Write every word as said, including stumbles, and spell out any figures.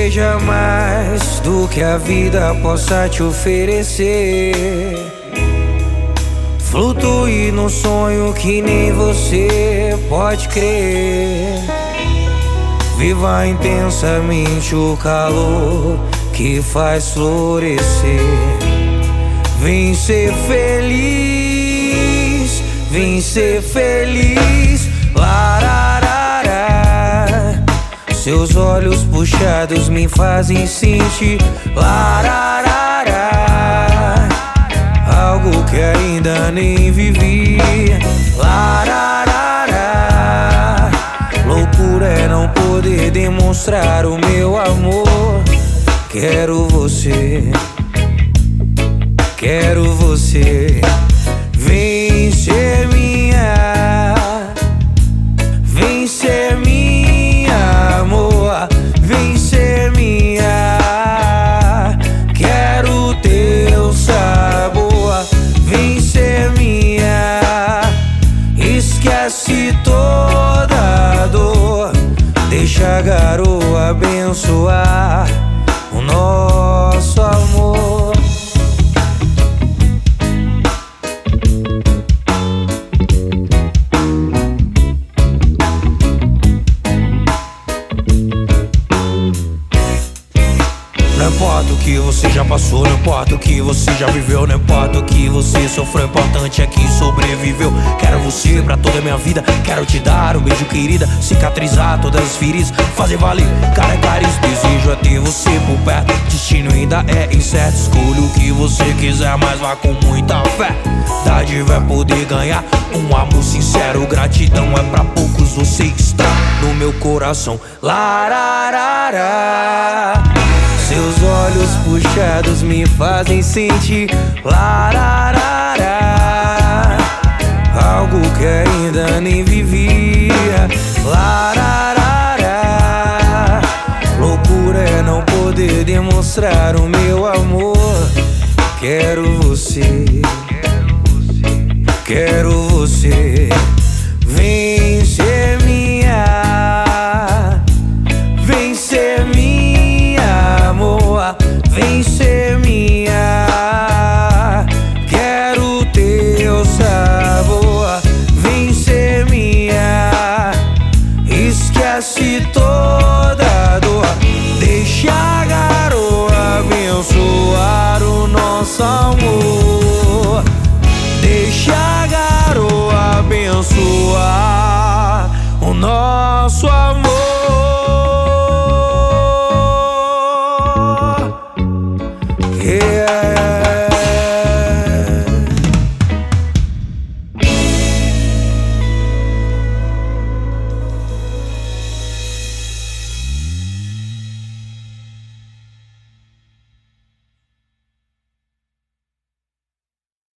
Seja mais do que a vida possa te oferecer. Flutue no sonho que nem você pode crer. Viva intensamente o calor que faz florescer. Vem ser feliz, vem ser feliz. Lararara. Seus olhos puxados me fazem sentir lararara, algo que ainda nem vivi. Lararara. Loucura é não poder demonstrar o meu amor. Quero você, quero você. Vem ser minha, vem ser minha, amor. Vem ser minha, quero teu sabor. Vem ser minha, esquece toda a dor. Deixa a garoa abençoar o nosso amor. Não importa o que você já passou, não importa o que você já viveu, não importa o que você sofreu, o importante é que sobreviveu. Quero você pra toda a minha vida, quero te dar um beijo, querida, cicatrizar todas as feridas, fazer valer cada carícia. Desejo é ter você por perto, destino ainda é incerto. Escolha o que você quiser, mas vá com muita fé. Dádiva é poder ganhar um amor sincero, gratidão é pra poucos, você está no meu coração. Lararara. Seus olhos puxados me fazem sentir lararara, algo que ainda nem vivia. Lararara. Loucura é não poder demonstrar o meu amor. Quero você, quero você. Vem